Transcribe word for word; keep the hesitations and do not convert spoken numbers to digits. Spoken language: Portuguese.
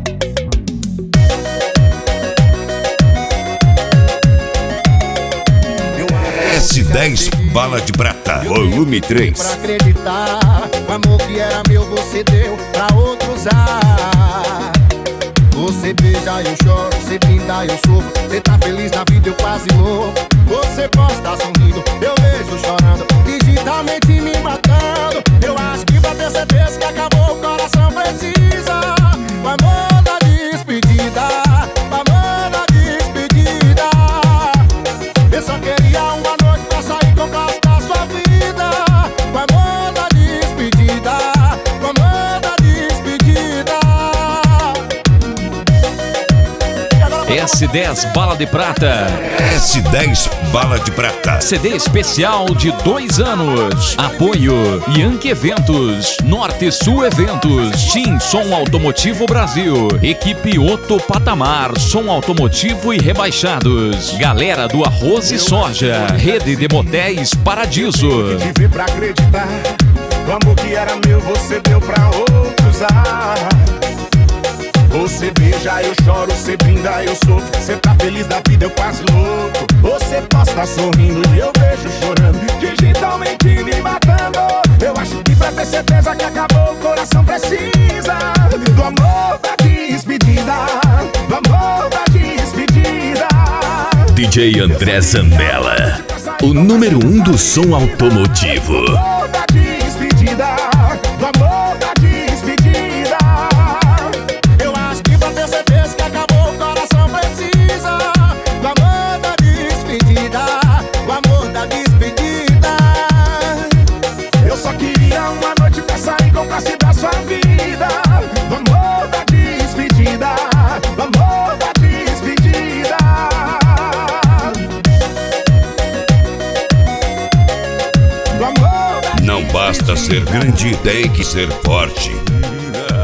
S dez Bala de Prata, volume três. Pra acreditar, o amor que era meu você deu pra outro usar. Você beija e eu choro, você brinda e eu sofro. Você tá feliz na vida, eu quase louco. Você posta sorrindo, eu vejo chorando, digitalmente me matando. Eu acho que pra ter certeza que acabou, o coração precisa o amor da despedida, o amor da despedida. Eu só queria uma noite pra sair com gosto da sua vida, o amor da despedida, o amor da despedida. S dez Bala de Prata. S dez Bala de Prata. C D especial de dois anos. Apoio Yankee Eventos, Norte Sul Eventos, Tim Som Automotivo Brasil, Equipe Otto Patamar, Som Automotivo e Rebaixados, Galera do Arroz e Soja, Rede de Motéis Paradiso. Tive pra acreditar, o amor que era meu você deu pra outro usar. Você beija, eu choro, você brinda, eu sofro. Você tá feliz da vida, eu quase louco. Você posta sorrindo e eu vejo chorando, digitalmente me matando. Eu acho que pra ter certeza que acabou, o coração precisa do amor da despedida, do amor da despedida. D J André Zambella, o número um do som automotivo. Do amor da despedida, do amor da despedida. Eu acho que pra ter certeza que acabou, o coração precisa do amor da despedida, o amor da despedida. Eu só queria uma noite pra sair com classe da sua vida, do amor da despedida, do amor da despedida. Do amor da Não basta ser grande, tem que ser forte.